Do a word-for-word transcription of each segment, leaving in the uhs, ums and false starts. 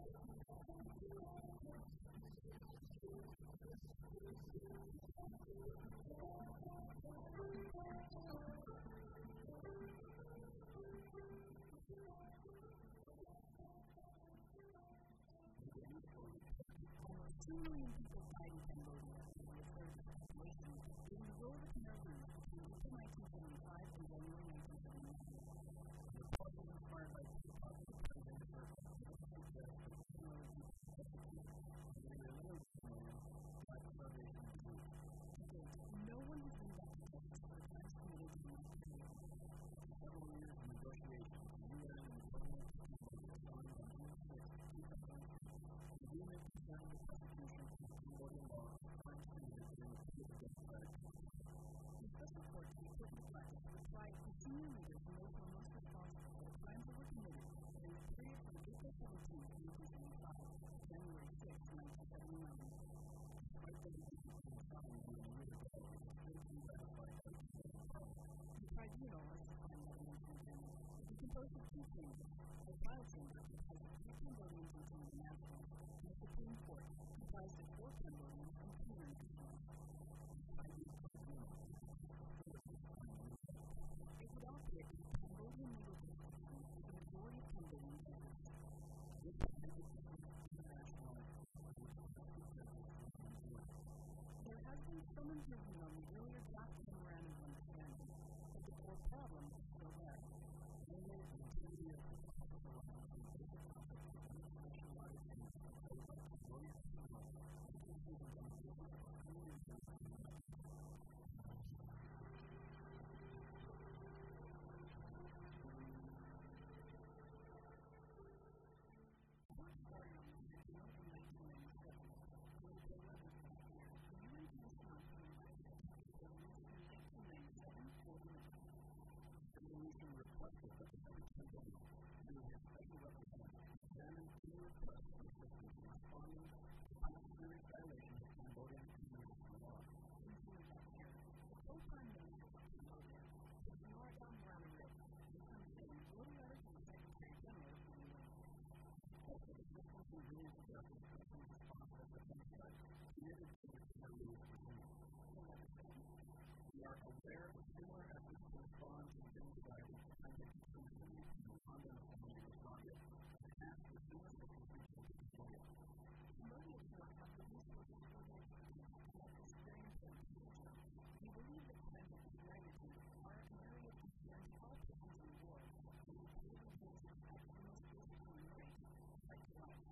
Two million people died in Cambodia in the third population during the rule of the Khmer Rouge between April nineteen seventy-five and January nineteen seventy-nine. The Republic inspired by the positive president for the technology and the religious command by the starvation of food. To date, no one has been brought to justice for the crimes committed during this period. Several years of negotiations, the U N and the government of Cambodia signed on June sixth, two thousand one, an agreement concerning the prosecution of Cambodian law of crimes committed during the period of democratic crisis. The special court of equipment practice would try the senior leaders and those who were most responsible for the crimes that were committed during the period from April seventeenth, nineteen seventy-five to January sixth, nineteen seventy-nine. Despite the decision of the trial being a year ago, it was still to be ratified by the Supreme Court. The tribunal, as defined by the nineteen ten, would be composed of two chambers: the trial chamber, comprised of three Cambodians and two internationals, and the Supreme Court, comprised of four Cambodians and two internationals. It would operate as a Cambodian legal institution with a majority of Cambodian judges. This prevented international There has been some improvement on the earlier draft memorandum of understanding, but the core problem is still there. Namely, the integrity of the possible amounts of basic concepts of international rights and imposed by Cambodian law, including the basis of community requested that the British Cambodian, through his special representative, examine any request for assistance in responding to unnecessary violations of Cambodian international law. Including that year, the full-time minister of Cambodia, Norodom Ramanathan, misunderstanding wrote a letter to the Secretary General of the U N. Also, the assistance and reintroduction of customs responsible for genocide committed to the Khmer Rouge regime. The letter said, "We are aware of similar efforts to respond to genocide in the context of Italy and the London of former Yugoslavia, and ask for similar assistance to Cambodia." Cambodia does not have the resources or the expertise to conduct this very important research. We believe that crimes of this magnitude are an area of concern to all persons in the world, and we believe in those who respect the most basic human right, right to life.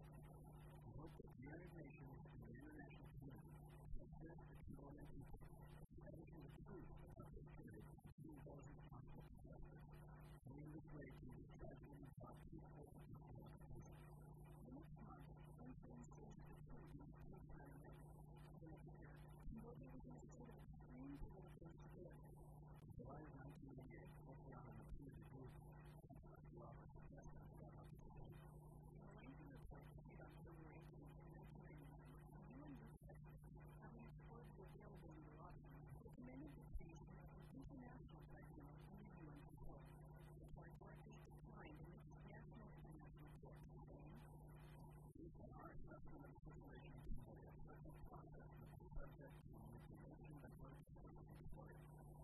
We hope that the United Nations and the international community will assist the Cambodian people in establishing the truth about this period to those responsible for justice, and in this way to this tragedy and brought peaceful and peaceful occupation. The next month, President says that the truth must be decided. The next year, Cambodia was in a state of extreme political instability. In July of nineteen eighty-eight, Oceana repeated the group and the Roberts suggested that occupation. In a lengthy report issued on February eighteenth, nineteen ninety-nine, the U N group experts, having explored the available legal options, recommended the creation of an international tribunal under U N control. The court largely declined in its national and international court, saying, "Based on our assessment of the situation in Cambodia, such a process would be subject to manipulation by third parties in Cambodia."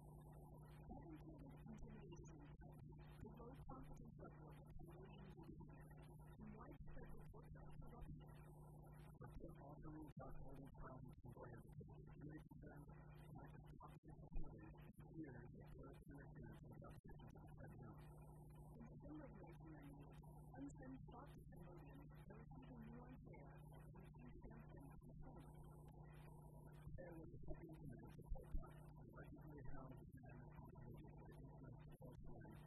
That included intimidation and threats, the low competence level of the Cambodian judiciary, and widespread reports of corruption. The court also ruled out holding trials in Cambodia because of security concerns, lack of competent facilities, and fears that tourist interference with opposition to the tribunal. In December of nineteen ninety-eight, Hun Sen sought the Cambodians to receive a new unfair and accused them of controlling. There was a second commitment to Pol Pot, who regularly held the man responsibility for the influence of post-land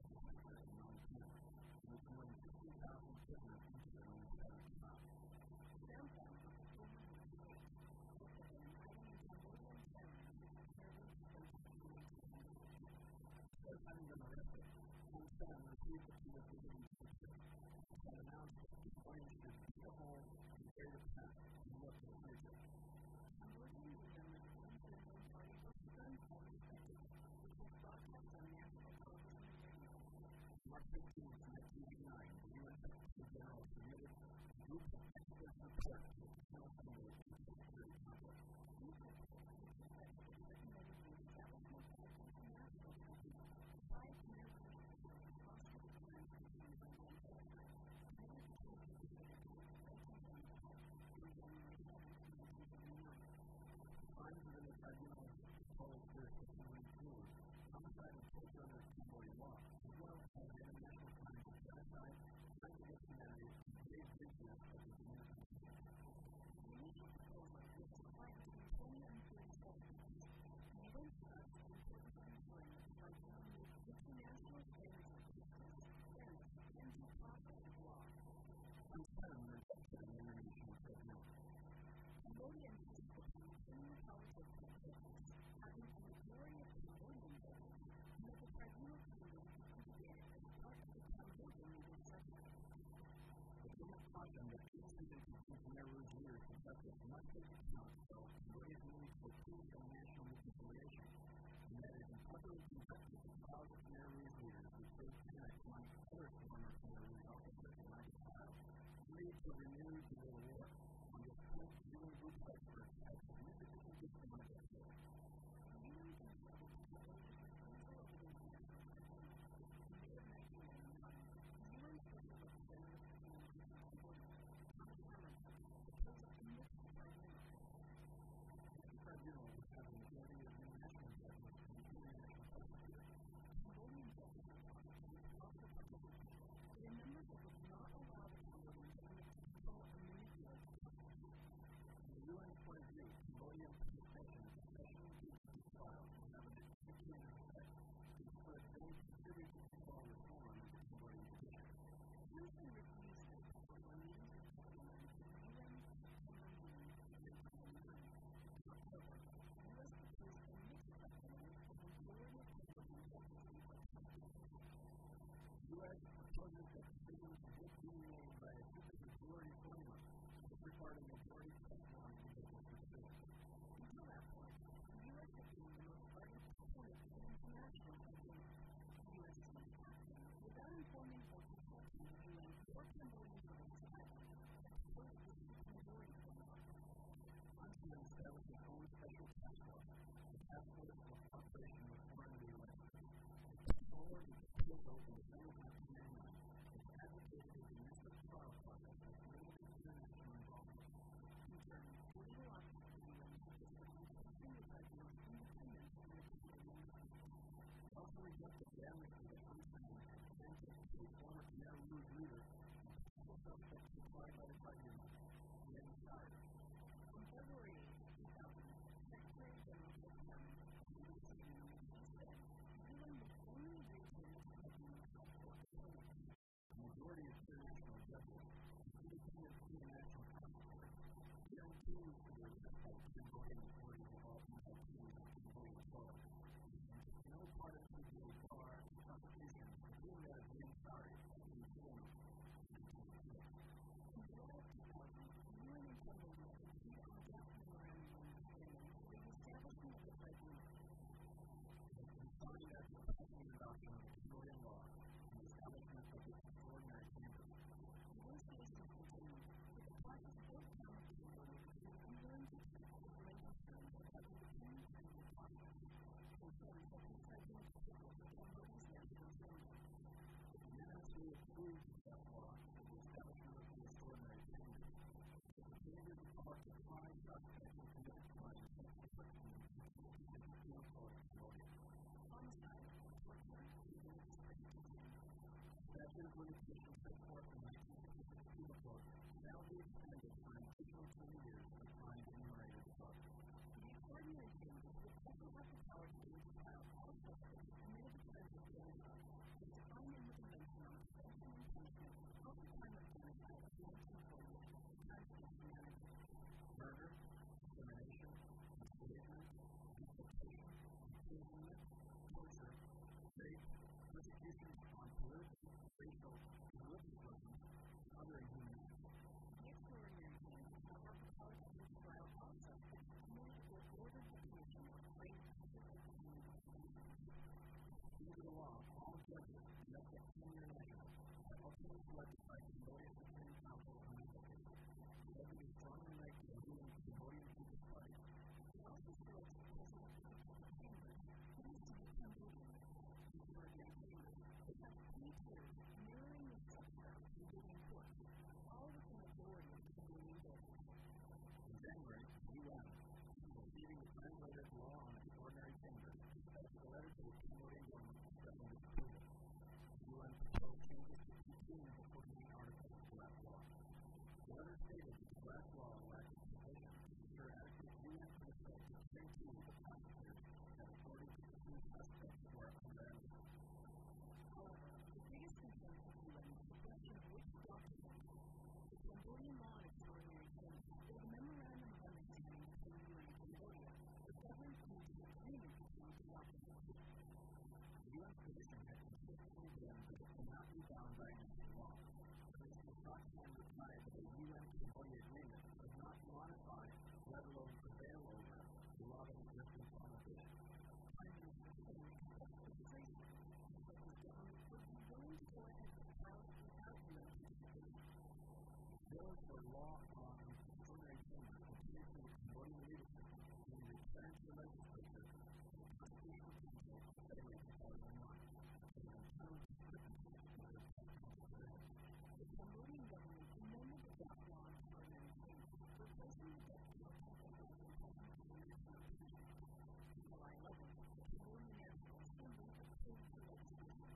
in non-Khmer, and was going sixty thousand prisoners into their own settlement camp. Sampan of the former United States also had been hiding in Cambodian terrorists in the Khmer Rouge protests in nineteen ninety-eight. Instead of having been arrested, Hun Sen received the plea of liberty to the church, and announced that Cambodians should be a home and carry the past and look to the future. Cambodian leader Hun Sen's own party was stunned by the spectacle, which was broadcast on national television and radio. March fifteenth, nineteen eighty-nine, the U N Secretary General submitted the group of experts report to the National Assembly of Peace and Security Council. These reports recommended the establishment of an international tribunal by American officials responsible for crimes committed by mankind, committed between the years of nineteen seventy-five and January seventh, nineteen seventy-nine. Crimes within the tribunal's proposed jurisdiction would include homicide and torture under Cambodian law, as well as international crimes of genocide, crimes against humanity, and grave breaches of the Geneva Convention. The initial proposal was supplied between twenty and thirty-seven pages, and went thus the importance of ensuring that the tribunal meets international standards of justice, fairness, and due process of law. Some terms are accepted in the international tribunal. Cambodia insists upon retaining the powers of judges, having a majority of Cambodian judges, and that the tribunal kingdom be integrated as part of the Cambodian legal structure. The government cautioned that incidents between Khmer Rouge leaders and justice must take account of Cambodia's need for peace and national reconciliation, and that it is improperly conducted the trials of Khmer Rouge leaders who faced panic among other former Khmer Rouge officers in Lanka trial, lead to a renewed civil war. On this point, the U N group of experts has significantly discounted this war. The U N considered Cambodia's refusal of an international tribunal. In May of nineteen ninety-nine, the U N Special Representative for Human Rights in Cambodia, Thomas Hammarberg, proposed a mixed tribunal. This tribunal would have a majority of international judges and an international prosecutor. Cambodian judges and prosecutors could also participate, but a number that would not allow the Cambodian government to control or manipulate the process. From the U N's point of view, Cambodian participation in professional judicial trials will have an educational effect to put any contribute to overall reform of the Cambodian judiciary. Johnson refused this proposal in meetings with parliament in the U N September meeting in nineteen ninety-nine. In October, the U S proposed a mixed tribunal with a majority of Cambodian judges and prosecutors. The U S proposes that decisions would be made by a supermajority formula, which required a majority plus one in judicial decisions. Until that point, the U S had been the most ardent proponent of an international tribunal. The U S seemed acting without informing or consulting the U N or Cambodian governments either, and proposed the supermajority formula. Johnson established his own special task force, the Task Force for Cooperation with Foreign Leaders. It put forward its proposal in December nineteen ninety-nine, which advocated a domestic trial process with limited international involvement. In turn, the legal office of the U N insisted on keeping the tribunal's independence from the Cambodian government. It also rejected the amnesty that Hun Sen had granted to a former Khmer Rouge leader and potential suspects supplied by the tribunal, Lin Sire. On February eighth, two thousand, Secretary General Bill Clinton, in a statement in which he said the U N would only agree to a mixed tribunal for four components: a majority of international judges, an independent international prosecutors, guarantees to the respect by the Cambodian authorities of all penal activities on Cambodian soil, and no part of the bar prosecution, including that of Lin Sire, to be formed in nineteen ninety-six. In July of two thousand, the U N and Cambodia agreed on a draft memorandum of understanding for the establishment of the tribunal. It has been signed as the precedent adoption of the Cambodian law and the establishment of the extraordinary chamber. Negotiations continue, with the process both found that Cambodia became unwilling to accept the related terms of the independent tribunal process, concerns that this tribunal could take over Cambodia's national assembly. It unanimously approved the draft law for the establishment of the extraordinary chamber. It continued the power to try suspects and committed crimes such as torture and penal code of Cambodia. Homicide, torture, and religious persecution. The statute of limitations set forth in nineteen sixty-six Penal Code shall be extended for an additional twenty years for crimes enumerated above. The extraordinary chamber would also have the power to bring to trial all suspects who committed the crimes of genocide, as defined in the Convention on the Prevention and Punishment of the Crime of Genocide of nineteen forty-eight, crimes against humanity. Murder, discrimination, enslavement, deportation, imprisonment, torture, rape, persecution on political, racial, and religious grounds, and other inhuman acts. The extraordinary chamber shall have the power to bring to trial all suspects who committed or ordered the commission of grave acts of human offenses. Under the law, all judges, except the senior nationals, are ultimately selected by Cambodia's Supreme Council on Advocacy. nineteen, the prosecutors had authority to pursue suspects who are unavailable. However, the biggest concern for the U N was the question of which documents. The Cambodian law on extraordinary claims is a memorandum of understanding between the U N and Cambodia that governs the agreement between the documents. The U N's position had consistently been that it cannot be bound by international law. Mister Stockman replied that the U N-Cambodia agreement does not modify, let alone prevail over, the law that exists on the day. Prime Minister Singh expressed frustration that his government would be willing to go ahead with trials without U N participation. Bills for law on extraordinary chambers continue to the Cambodian leadership being returned to the legislature to the Constitutional Council of February two thousand one, as an internal discrepancy with the Constitution. The Cambodian government amended the draft law on extraordinary chambers, replacing the death penalty as an impeachment for national position. On July eleventh, the Cambodian National Assembly approved the legislation.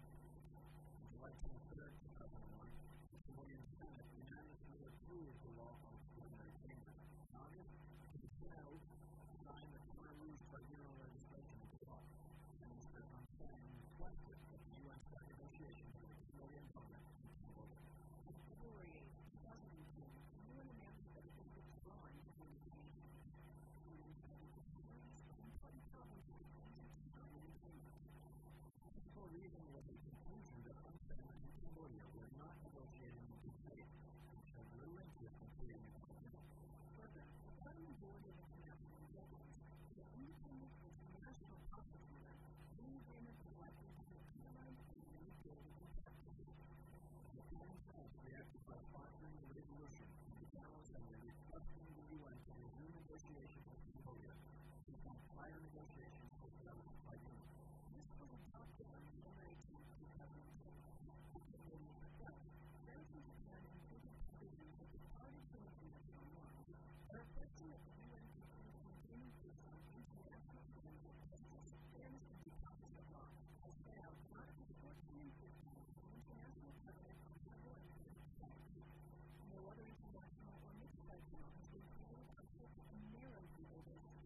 On July twenty-third, two thousand one, the Cambodian Senate unanimously approved the law on extraordinary chambers. In August, the Senate signed the Khmer Rouge tribunal legislation into law. Prime Minister Hun Sen requested that the U N start negotiations with the Cambodian government in Cambodia. On February eighth, two thousand ten, the U N announced that it was withdrawing from the negotiations. The U N cited a series of important problems with the easy to sign an agreement. The principal reason was the conclusion that Hun Sen and Cambodia were not negotiating in good faith, and showed little interest in creating a agreement. Further, the Prime Majority of International Investors, the independent international prosecutor, the agreement was likely to be undermined and manipulated in practice. The Prime Minister reacted by sponsoring a resolution in the General Assembly requesting the U N to resume negotiations with Cambodia based on prior negotiations established by the U N. This was adopted on November eighteenth, two thousand ten. The Cambodian request, American Japan included provisions that departed from international norms, by requesting that the U N conclude an agreement based on international standards of justice, fairness, and due process of law, as set out in Articles fourteen and fifteen of the International Covenant on Civil and Political Rights. No other international or mixed tribunal has been created on such a narrow legal basis.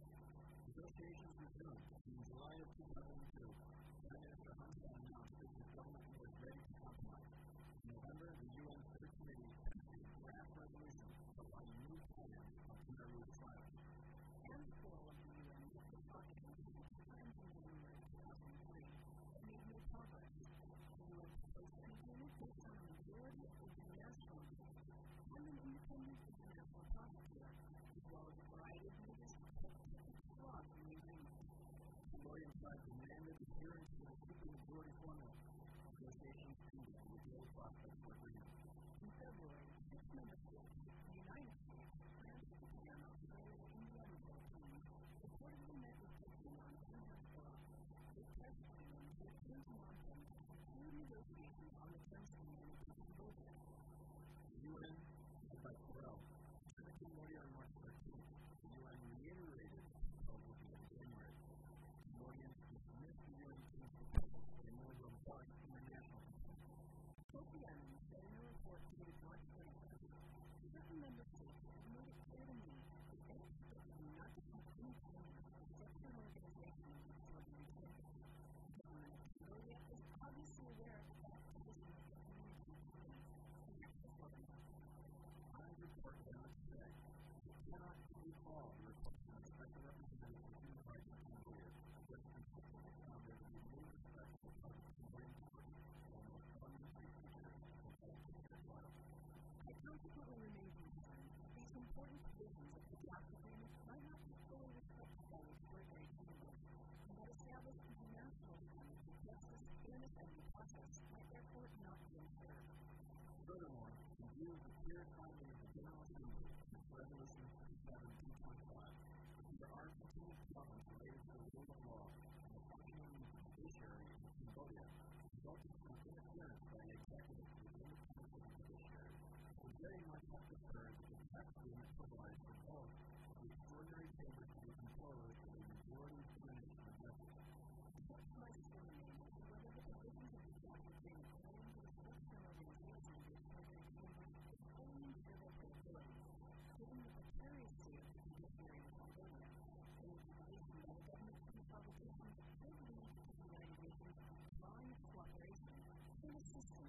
Negotiations resumed. In July of two thousand two, Prime Minister Hun Sen announced that his government was ready to compromise. In November, the U N Third Committee passed a draft resolution outlining new plans on Khmer Rouge trials. And the call of the U N was adopted six times in January two thousand three, but made no progress. The U N proposed an agreement based on a majority of international groups and an independent international prosecutor, as well as a variety of measures to protect technical flaws in the agreement. The Cambodian side demanded adherence to the supermajority formula. Negotiations ended with no prospect for agreement. In February, six member states, the United States, France, Japan, Australia, India, and the Philippines, reportedly met with Beijing on June fourth. They pressed Beijing to return to Phnom Penh to conclude negotiations on the terms of the agreement with Cambodia. The U N, led by Corel, returned to Cambodia on March thirteenth. The U N reiterated its proposal in January. Cambodians dismissed the U N team's proposal for a more robust international commitment. Kofi Annan said in a report dated March thirty-first, certain member states have made it clear to me that they expect me not to have any plans to structure an organization of extraordinary chambers. The government of Cambodia is obviously aware of the fact position of the community states and access organizations. An's report went on to say, it cannot recall the report from the Special Representative for Human Rights in Cambodia, which consistently found there to be no respect for the Cambodian party and most fundamentally features and political trials. I consequently remain concerned that these important provisions of the draft agreement might not be fully respected by the extraordinary chambers, and that established international standards of justice, fairness, and due process might therefore not be ensured. Furthermore, in view of the clear finding of the General Assembly in its Resolution fifty-seven two twenty-five, there are continued problems related to the rule of law and the functioning of the judiciary in Cambodia, resulting from interference by the executive with the independence of the judiciary. We very much have preferred that the draft agreement provides for both the extraordinary chambers to be composed of a majority determination of justice. The question might still remain as to whether the provisions of the draft agreement relating to the structure and organization of the extraordinary chambers is fully ensure their credibility, given the precarious state of the judiciary in Cambodia, and the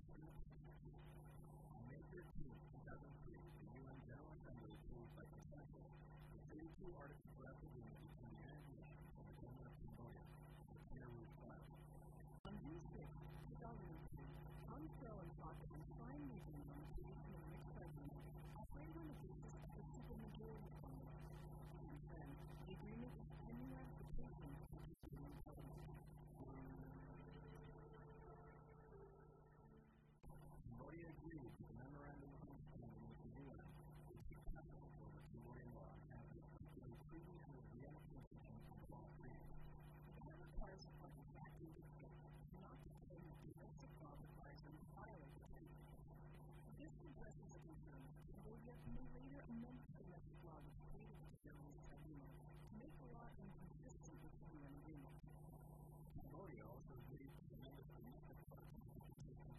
On May thirteenth, two thousand three, the U N General Assembly approved by consensus the thirty-two Articles draft agreement between the United Nations and the government of Cambodia for Khmer Rouge trials. On June sixth, two thousand two, Tom Sterling sought to confine meetings on the creation of mixed tribunals operating on the basis of the supermajority formula. Since then, the agreement is pending ratification of the Cambodian parliament. Cambodia agreed to the memorandum of understanding with the U N, which takes precedence over Cambodian law and has the effect of the treaty and the Vienna Convention on the Law of Freedom. That requires a party to act in good faith, not to claim that domestic law requires them to violate the treaty. This addresses a concern that Cambodia may later amend domestic law which created the Khmer Rouge tribunal to make the law inconsistent with the U N agreement. Cambodia also agreed to amend its domestic law to the agreement.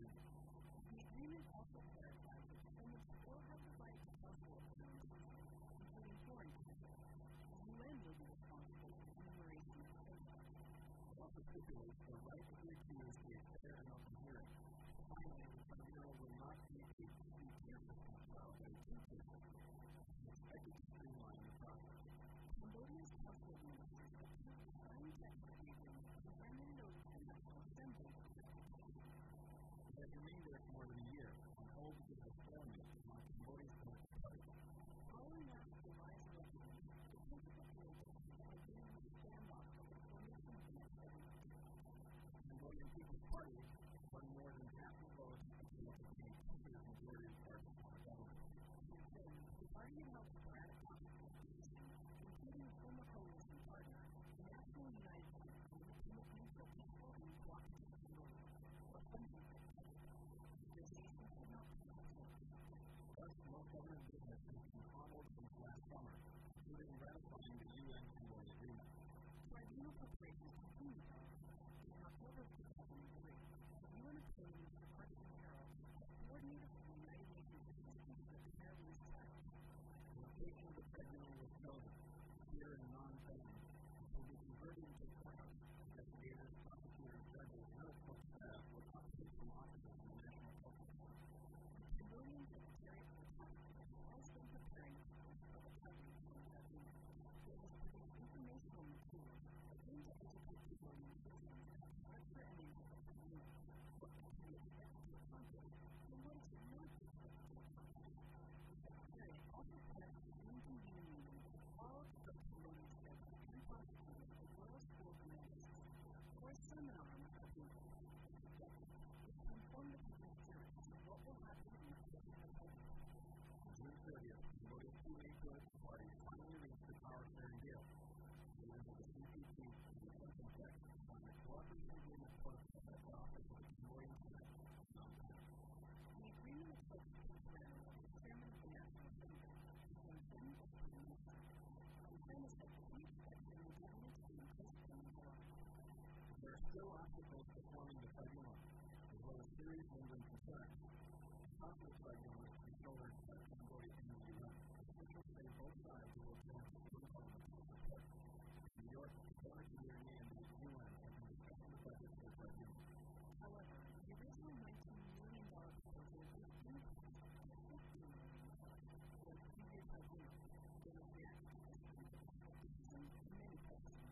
The agreement also clarifies that defendants still have the right to counsel of their own country, including foreign countries. The U N will be responsible for the enumeration of cases. It also stipulates the right of the accused to a fair and open hearing. Finally, the tribunal will not be a two-tier system trial, but a two-tier system. It is expected to streamline the process. Cambodia's Council of Ministers approved the signed text of the agreement and handed it over to the National Assembly for ratification. It has remained there for more than a year, on hold because of stalemate among Cambodia's political parties. Following after the rise of refugees, the principal protest had been a standoff over the formation of the next government. The Cambodian People's Party won more than half the votes until it became a two-thirds majority of parties in the government. Since then, the party had held sporadic conflicts with opposition, including a former coalition partner, the National United Front for Independent Neutral People and Cooperative Cambodia, or N U P. Negotiations had not been successful. Thus, most government business has been onward since last summer, including ratifying the U N Cambodia agreement. Tribunal preparations continued, however. In October of two thousand three, the U N appointed Mister Archie Merrill as coordinator for the United Nations assistance to the Khmer Rouge trials. The location of the tribunal was chosen, here in Phnom Penh, which will be converted into a courthouse. Investigators, prosecutors, judges, and other court staff will operate from offices in the National Public Court. The Cambodian Secretariat for Prosecutors has been preparing a public hearing for the tribunal. It has produced informational materials that aim to educate Cambodian citizens about the structure and aim of the tribunal, what can be expected to accomplish, and what it should not be expected to accomplish. The Secretariat also plans to reconvene meetings with all of the Cambodian judges and prosecutors as well as schools and ministries for a seminar on the tribunal. Its objective is to inform the people's jurors of what will happen in the case of the public. On June thirtieth, Cambodia's two main political parties finally reached the power-sharing deal. Leaders of the C P P and the Clinton Tech signed a cooperation agreement protocol at the office of the Cambodian Senate in Phnom Penh. The agreement is focused on Ferrero, the chairman of the National Assembly, and then as Prime Minister. And then is that he expects the new government to be in place in July. There are still obstacles to forming the tribunal, as well as serious lingering concerns. The cost of the tribunal is to be shouldered by Cambodia and the U N. Officials say both sides will attend to some elements of the report. In New York, the Governor Community and the U N have been discussing the budget for the tribunal. However, the original nineteen million dollars proposal was increased to fifteen million dollars for a two-year tribunal. There was reaction to this from skepticism and many questions.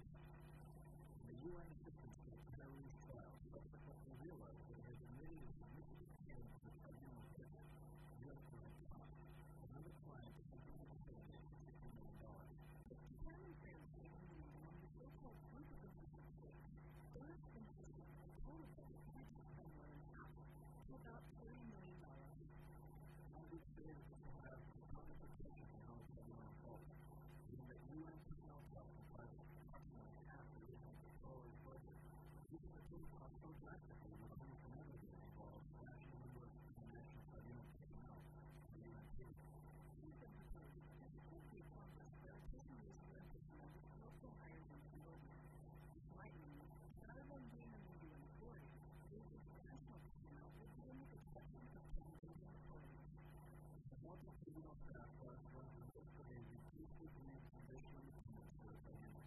The U N assistance to the Khmer Rouge trial subsequently realized that it had admitted a significant change to the tribunal's budget, U S client cost, another client is continuing to pay an sixty million dollars. The common fairness they remained among the so-called group of interested states, those consisted of a total budget reduced by more than half to about thirty million dollars. Some groups say that this will have profound implications on how the tribunal unfolds, meaning that U N personnel costs comprise approximately half the original proposed budget. Even the total cost so drastically would almost inevitably involve a national number of international tribunal personnel for U N cases. It has been proposed that the country of Congress prioritizing these U N personnel is also higher than Cambodia. This might mean that rather than being on the U N authority, these international personnel will be in the protection of Cambodian authorities. The multiple tribunal staff was going to look for a reduced degree of judicial independence for the tribunal.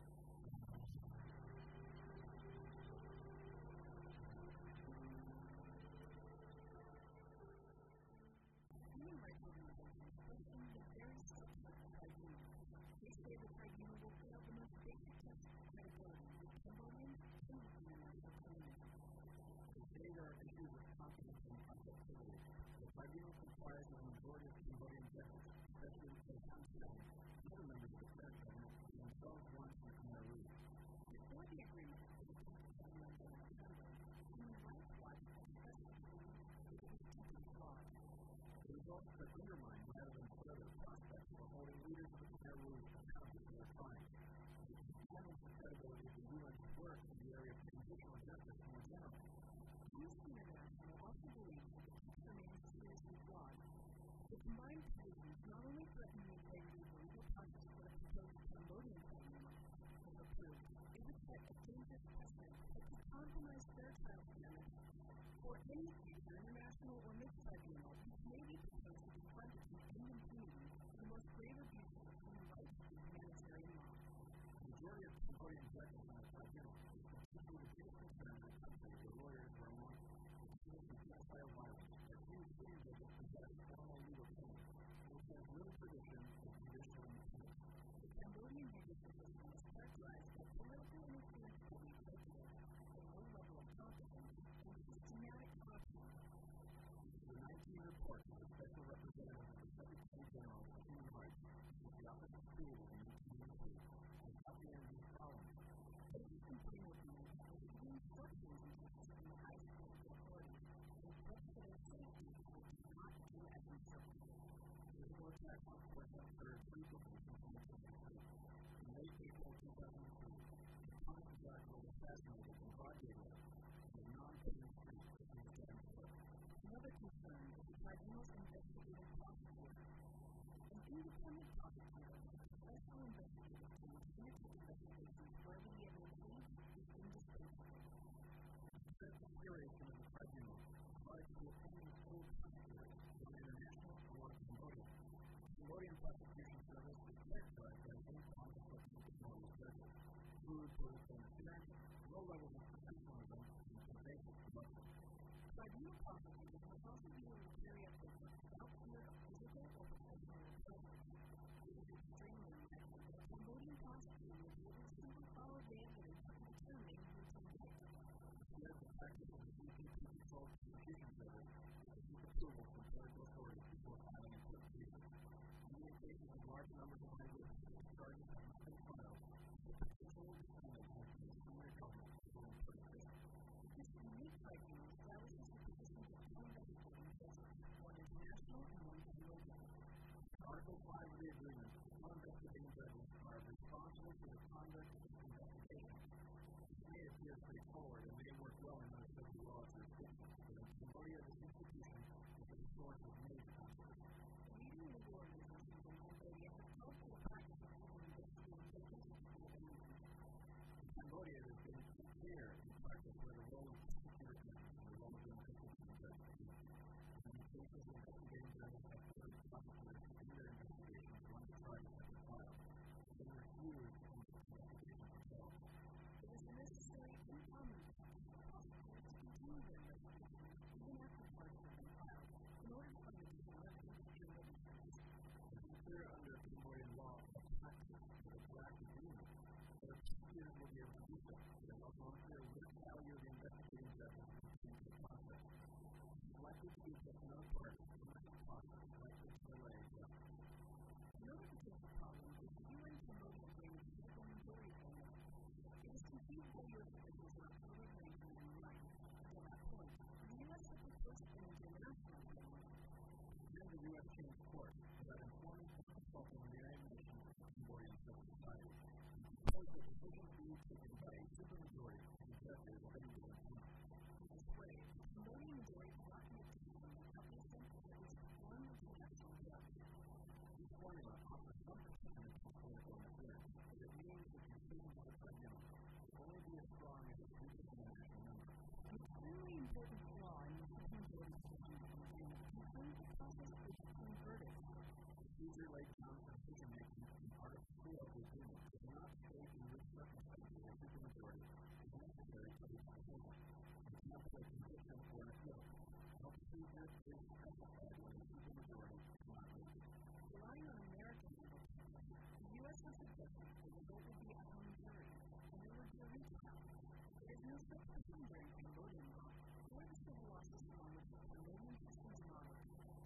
tribunal comprises a majority of Cambodian judges, especially in Phnom Penh, and other members of the current government, who themselves want to Khmer Rouge. Before the agreement was implemented in November, Human Rights Watch expressed its belief that it was deeply flawed. The results could undermine rather than further prospects for holding leaders of the Khmer Rouge accountable for their crimes. It damaged the credibility of the U N's work in the area of transitional justice more generally. Amnesty International also believes that the text remains seriously flawed. The combined provisions not only threaten the integrity of the legal process for the proposed Cambodian tribunal, if approved, it would set a dangerous precedent that could compromise fair trial standards for any future international or mixed tribunal which may be proposed to confront its end impunity for the most grave abuses of human rights and humanitarian law. The majority of Cambodian judges on the tribunal is considered the biggest concern in the country where lawyers were among the key to genocidal violence, that few sitting judges possess formal legal training, and which has little tradition of judicial independence. The Cambodian judicial system is characterized by political interference by the executive, a low level of competence, and systematic corruption. This is the nineteenth report of the Special Representative of the Secretary General for Human Rights, which the office was created in nineteen ninety-two, and documented these problems. Cases complain openly of misleading instructions and cases from the highest political authorities, and threats to their safety if they do not do as instructed. There was no attack on court after three bookings in twenty twenty-three. In late April two thousand three, the Thomas Jack was assassinated in broad daylight in a non-paved street between the Grand Court. Another concern is the tribunal's investigative prosecutor. An independent prosecutor with a professional investigative team to undertake investigations wherever the evidence leads is indispensable. The consideration of the tribunal applies to the opinion of full prosecutors, one international and one Cambodian. The Cambodian prosecution service is characterized by many conflicts with Cambodian judges, crude political interference, low levels of professionalism, and pervasive corruption. Tribunal prosecutors must also be able to carry out their work without fear of physical or professional reprisals. It is extremely unlikely that a Cambodian prosecutor will be able to simply follow the evidence of determining who to indict. Instead, the practice of the C P P-controlled prosecution service is to seek approval from political authorities before filing a court case. In many cases of large numbers of eyewitnesses, charges have not been filed, but the potential defendant has been senior government or important officials. This unique tribunal establishes the positions of two investigating judges, one international and one Cambodian. Article five of the agreement, the non-investigating judges are responsible for the conduct of this investigation. This may appear straightforward and may work well in other federal law jurisdictions, but in Cambodia, this institution is a source of major controversy. Leading legal organizations in Cambodia have called for the practice of legal investigating judges to be abandoned. In Cambodia, it has been clear in practice where the role of prosecutor ends and the role of the investigating judge begins. In many cases, investigating judges have ordered prosecutors to end their investigations once the charges have been filed, and then refuse to end the investigation themselves. It is a necessary and common practice for prosecutors to continue their investigations even after charges have been filed in order to find additional evidence and witnesses. It is clear under Cambodian law of practice that a draft agreement that prosecutors will be able to do so. It is also unclear what value the investigating judges will bring to the process. It is likely to be just another part of the commercial process likely to delay justice. Another potential problem is the U N Cambodia agreement's civil majority formula. It was conceived by U S officials in October nineteen ninety-nine. Until that point, the U S had proposed an international framework. Then the U S changed course without informing or consulting the United Nations or Cambodian civil society, and proposed that decisions be taken by a supermajority of the judges already given time. In this way, the Cambodian majority could not make decisions without the assent of at least one international judge. This formula offers some protection against political interference, but it means that the decisions of the tribunal will only be as strong as its weakest international member. An extremely important flaw in the Supreme Court's decision agreement concerns the process for issuing verdicts. Procedure laid down for decision-making in Article three of the agreement does not state in which circumstances a supermajority is necessary to reach a decision. For example, a conviction or an appeal. No procedure is specified when a supermajority is not needed. Relying on American legal practice, the U S has suggested the result would be a hung jury, and there would be a retrial. There is no such procedure in Cambodian law, or the civil law system on which the Cambodian system is modeled.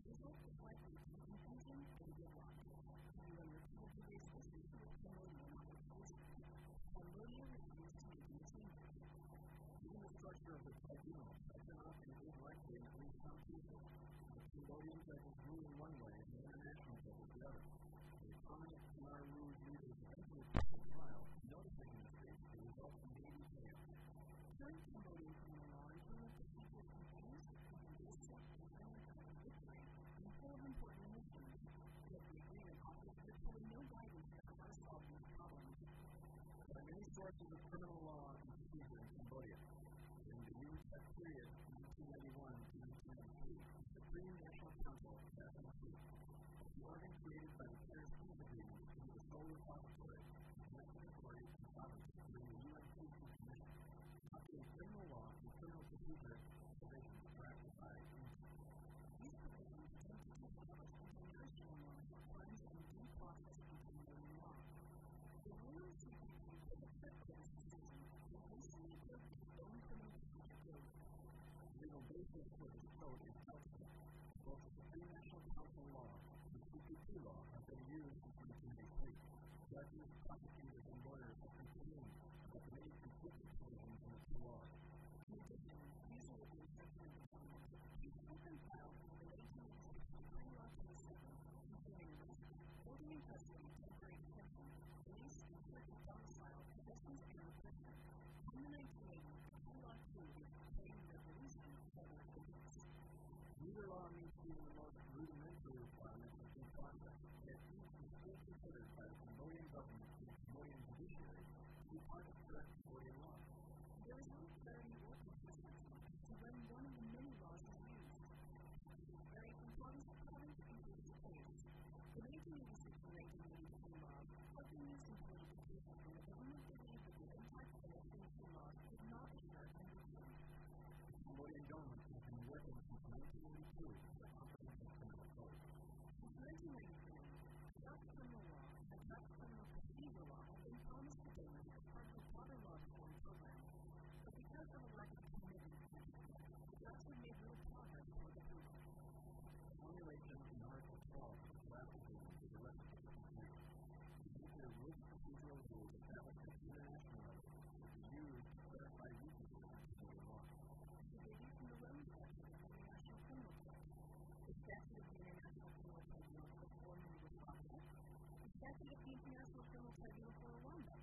The Cambodian judges rule in one way and the international judges the other. The prominent Khmer Rouge leaders eventually put the trial, noticing in this case the result may be fair. Current Cambodian criminal law includes procedures confused and invasive and unintended victory and full of important omissions. Yet the agreement offers virtually no guidance on how to solve these problems. There are many sources of criminal law and procedure in Cambodia. In the U S period, nineteen ninety-one to nineteen ninety-three, the Supreme National Council, S N C, the organ created by the Paris Peace Agreement, to be the sole repository of national authority and sovereignty during the U N Peace Commission. Updating criminal law and criminal procedure provisions are applied in These provisions attempt to establish international norms for crimes and due process in Cambodian law. The ruling C P P took a step for this decision and recently approved its own criminal procedure code. The legal basis for this code is flexible. Both the Supreme National Council law and the C P P law have been used since nineteen ninety-three. Judges, prosecutors, and lawyers have complained about the many conflicting provisions in the two laws. In addition, using the instruction of the government, these have been filed in the nineteen eighty-six Supreme Law twenty-seven, containing arrest, holding in custody, temporary detention, release, and certain domicile, possessions, and repression. In the nineteen eighties, Supreme Law two is contained resolution of other agents. Neither law meets even the most rudimentary requirements of due process, yet each is still considered by the Cambodian government and the Cambodian judiciary to be part of correct Cambodian law. There is no clarity or consistency as to when one of the many laws is used. These vary from province to province and case to case. The nineteen eighty-six and nineteen eighty-three laws have been used in political cases when the government believed that the impact of the nineteen eighty-three laws did not assure conviction. The Cambodian government has been working since nineteen eighty-two for a comprehensive criminal code. Since nineteen ninety-three, draft criminal law and draft criminal procedure law have been promised to donors as part of a broader law reform program. But because of a lack of commitment, the drafts have made little progress toward approval. The formulation in Article twelve of the draft agreement is a recipe for confusion. These nuclear rules procedural rules established at the international level will be used to clarify weaknesses in Cambodian law. The baby from the Rome Statute of the International Criminal Court, the Statute of the International Criminal Tribunal for Foreign Legal Process, the Statute of the International Criminal Tribunal for Rwanda.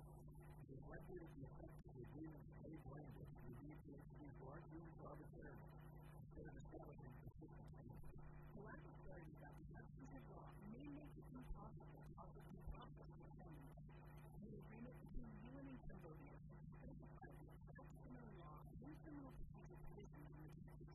It is likely that the effect of the agreement's vague language will be to introduce large rooms for arbitrariness instead of establishing consistency. The lack of clarity about the substantive law may make it impossible to offer due process to defendants. The agreement between the U N and Cambodia has specified the exact criminal law and criminal procedure provisions in the treaty.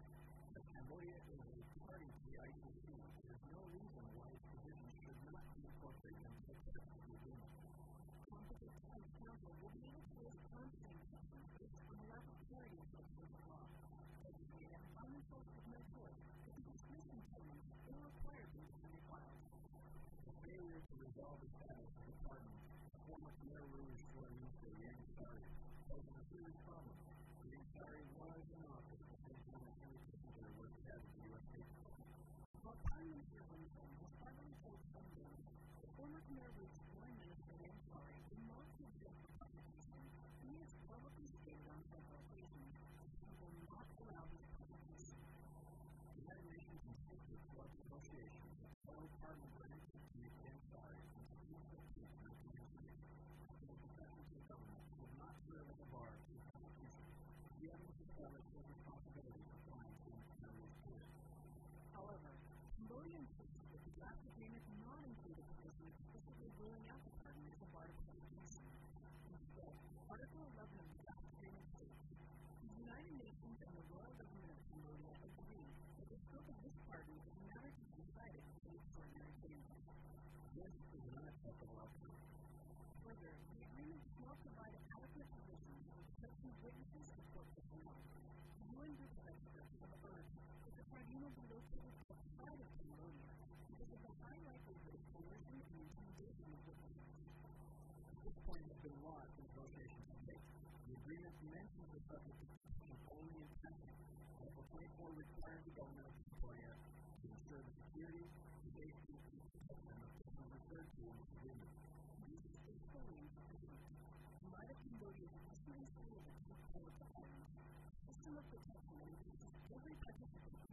As Cambodia is a party to the I C C, there is no reason why its provisions should not be incorporated into the text of the agreement. Competent defense counsel will be able to raise confident questions based on the lack of clarity of substantive law. Judges may have found themselves with no choice but to dismiss employment or require them to be refiled. The failure to resolve the status of the pardon of former Khmer Rouge Foreign Minister Yang Sari poses a serious problem. Yang Sari was in office at the same time that Henry Kissinger was the head of the U S State Department. While Prime Minister Hun Sen has privately told some donors, the former Khmer Rouge Foreign Minister Yang Sari will not be exempt from prosecution. He has publicly stated on several occasions that he will not allow this prosecution. The United Nations insisted throughout the negotiations that total pardon granted to Yang Sari on September fifteenth, nineteen ninety-six, after the concession to the government would not serve as a bar to the prosecution. The evidence established his responsibility for crimes during the Khmer Rouge period. However, Cambodia insists that the draft agreement not include a provision explicitly ruling out the pardon as a bar to prosecution. Instead, Article eleven of the draft agreement states, the United Nations and the royal government of Cambodia agree that the scope of this pardon is a matter to be decided in the extraordinary council. This is an unacceptable outcome. Further, the agreement does not provide adequate provisions for the protection of witnesses and court personnel. The U N group of experts have urged that the tribunal be located outside of Cambodia because of the high likelihood of coercion and intimidation of witnesses. This point has been lost in negotiations to date. The agreement mentions the subject of protection only in passing. Article twenty-four requires the government of Cambodia to ensure the security, the safety, and the protection of persons referred to in this agreement. This is fully insufficient. In light of Cambodia's recently stated attempt to pardon, a system of protection that increases every participant's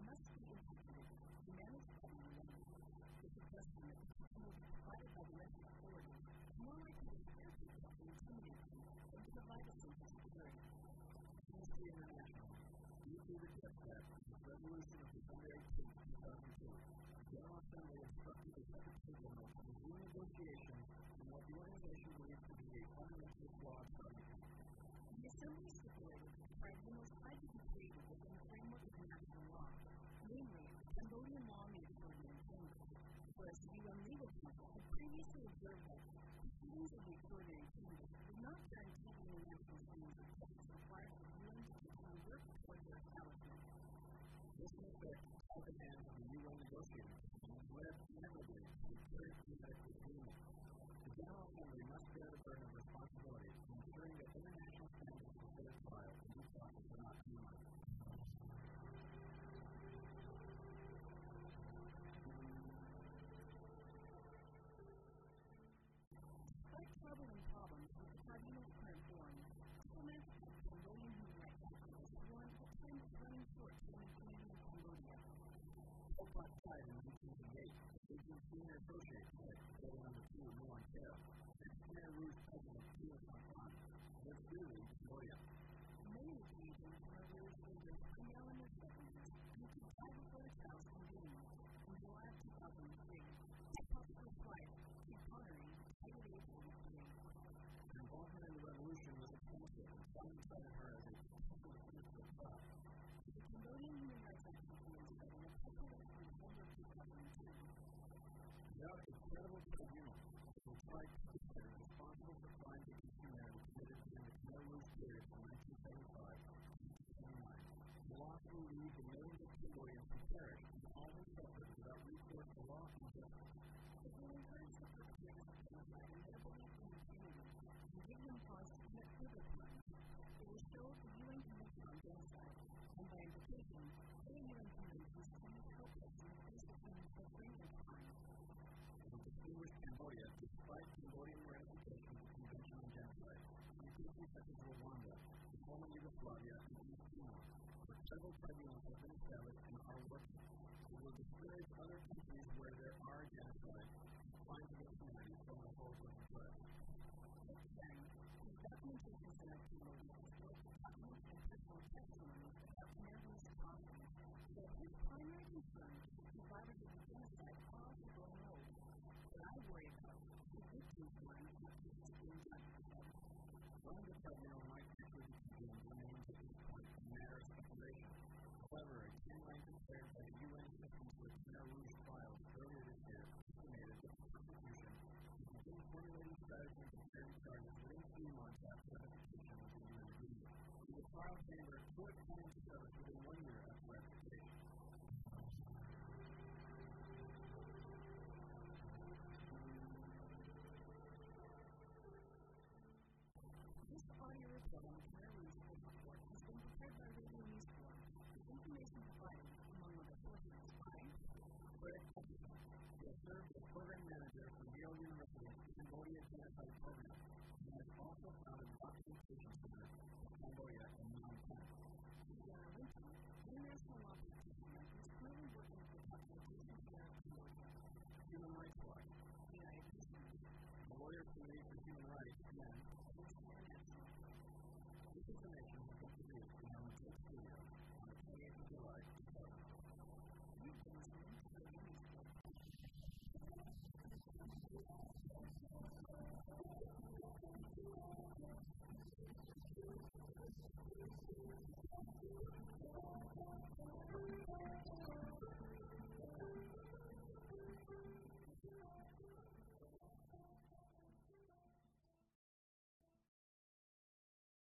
December eighteenth, two thousand two, the General Assembly instructed the Secretary General to resume negotiations on what the organization believes to be a fundamentally flawed starting point. The Assembly stipulated that the tribunals had to be created within the framework of national law, namely Cambodian law and extraordinary chambers, whereas the U N Legal Council had previously observed that proceedings of the extraordinary chambers would not guarantee the international standards of justice required for the U N to continue work toward their establishment. This, in effect, tied the hands of the U N negotiating team and led inevitably to the third Genetic Agreement. The General Assembly must bear the burden of responsibility in ensuring that international standards for fair trial and due process are not undermined. Despite troubling problems with the tribunal's current form, diplomats and Cambodian human rights activists warned that time is running short for the community of Cambodia. Pol Pot died in nineteen eighty-eight, aging senior associate at Building Number two, New Ontario, and Khmer Rouge President Khieu Samphan lived freely in Cambodia. Many occasions Khmer Rouge leaders are now in their seventies and could die before the trials convened in July of two thousand three. A popular flight keep honoring the title age of forty-three. Her involvement in the revolution was extensive, and some cited her as a potential fugitive trial. The Cambodian human rights activist said in a public in December two thousand two. Without a credible tribunal, the tribe is considered responsible for crimes against humanity committed during the Khmer Rouge period from nineteen seventy-five to nineteen seventy-nine. The loss will leave the millions of Cambodians who perish and all who suffer without recourse to law and justice. It will encourage the perpetrators of genocide and their belief in impunity and give them cause to commit further crimes. It will show the U N Convention on Genocide, and by implication, other U N conventions stand helpless in the face of human suffering and crime. It will distinguish Cambodia despite Cambodian ratification of the Convention on Genocide in countries such as Rwanda, the former Yugoslavia, and East Timor, where several tribunals have been established and are working. It will discourage other countries where there are genocide and crimes against humanity from the whole of the threat. Again, the documentation center of Cambodia has built documents and personal testimonies about Khmer Rouge atrocities, but his primary concern is that survivors of the genocide are also growing old. What I worry about is the victims' minds not just being done to them. One of the tribunal might actually be convened remains at this point a matter of speculation. However, a timeline compared by the U N systems with Khmer Rouge files earlier this year estimated that the prosecution would begin formulating strategies and preparing charges within three months after ratification of the U N agreement. And the trial chamber could come into service within one year after ratification. This audio report on the Khmer Rouge report has been prepared by Radio News Forum, with information provided, among other sources, by Fred Hutchison, who has served as program manager for Yale University's Cambodia Genocide Program, and has also founded the Documentation Center for Cambodia in Phnom Penh. Diana Linton, international law practitioner, who is currently working with the Documentation Center of Cambodia. Human Rights Watch, The United Nations, the Lawyers Committee for Human Rights, and International. this information has been produced beyond the studio.